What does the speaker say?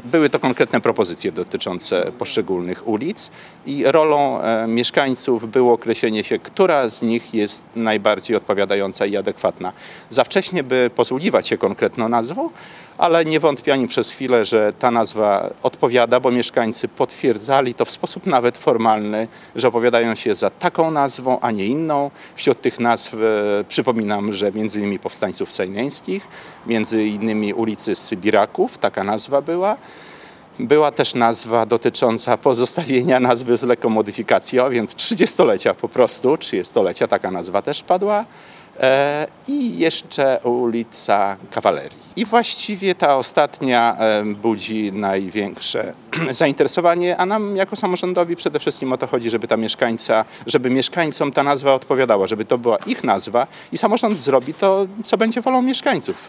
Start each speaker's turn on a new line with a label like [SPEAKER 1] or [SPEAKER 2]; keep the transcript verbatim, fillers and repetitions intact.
[SPEAKER 1] były to konkretne propozycje dotyczące poszczególnych ulic i rolą e, mieszkańców było określenie się, która z nich jest najbardziej odpowiadająca i adekwatna. Za wcześnie, by posługiwać się konkretną nazwą, ale nie wątpię ani przez chwilę, że ta nazwa odpowiada, bo mieszkańcy potwierdzali to w sposób nawet formalny, że opowiadają się za taką nazwą, a nie inną. Wśród tych nazw e, przypominam, że między innymi powstańców sejneńskich, między innymi ulicy Sybiraków, taka nazwa była. Była też nazwa dotycząca pozostawienia nazwy z lekką modyfikacją, więc trzydziestolecia po prostu, trzydziestolecia, taka nazwa też padła. E, I jeszcze ulica Kawalerii. I właściwie ta ostatnia e, budzi największe zainteresowanie, a nam jako samorządowi przede wszystkim o to chodzi, żeby ta mieszkańca, żeby mieszkańcom ta nazwa odpowiadała, żeby to była ich nazwa i samorząd zrobi to, co będzie wolą mieszkańców.